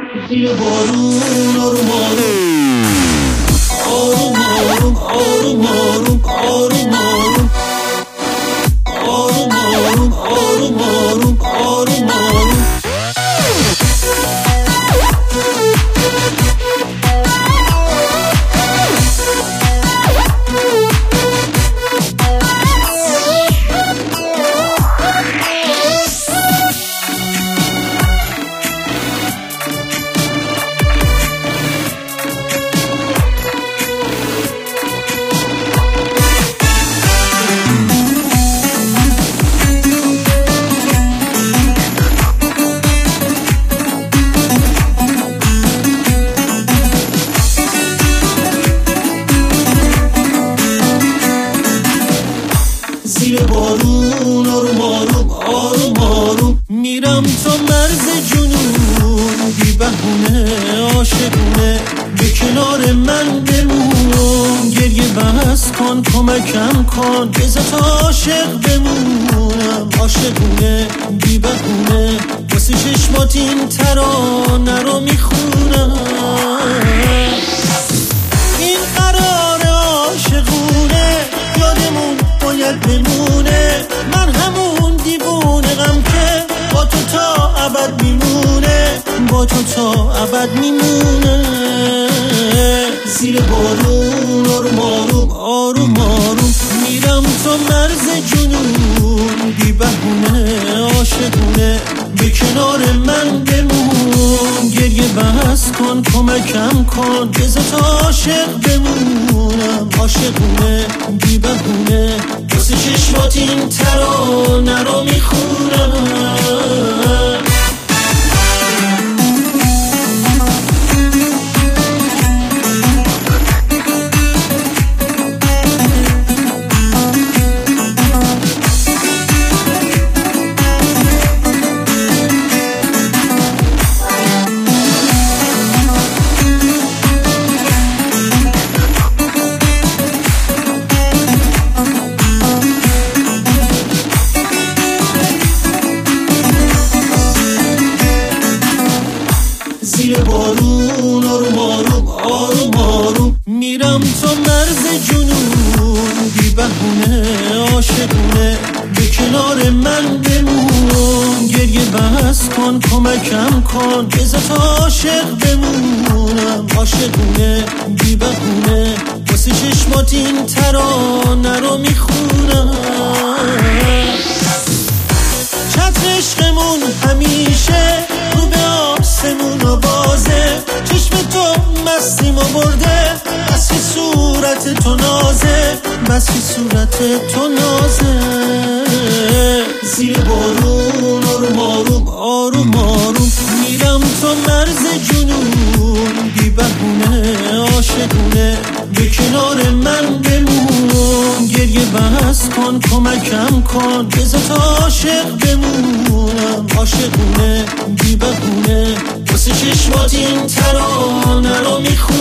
زیر بارون آروم آروم آروم آروم آروم آروم آروم آروم آروم آروم آروم آروم زیر بارون آروم آروم آروم آروم میرم تا مرز جنون بی بهونه عاشقونه به کنار من بمون گریه بس کن کمکم کن بذار تا عاشق بمونم عاشقونه بی بهونه واسه چشمات این ترانه رو میخونم این قرار عاشقونه یادمون باید بمونه من همون دیوونه غم که با تو تا ابد میمونه با تو تا ابد میمونه زیر بارون آروم آروم آروم آروم میرم تا مرز جنون بی بهونه عاشقونه به کنار من بمون گریه بس کن کمکم کن بذار تا عاشق بمونم عاشقونه بی بهونه واسه چشمات این ترانه رو میخونم زیر بارون آروم آروم آروم آروم میرم تا مرز جنون بی بهونه عاشقونه به کنار من بمون گریه بس کن کمکم کن بذار تا عاشق بمونم عاشقونه بی بهونه واسه چشمات این ترانه رو میخونم چتر عشقمون همیشه رو به آسمون و بازه چشم تو مستیم و برده بس که صورت تو نازه بس که صورت تو نازه زیر بارون آروم آروم آروم آروم میرم تا مرز جنون بی بهونه عاشقونه به کنار من بمون گریه بس کن کمکم کن بذار تا عاشق بمونم عاشقونه بی بهونه واسه چشمات این ترانه رو میخونم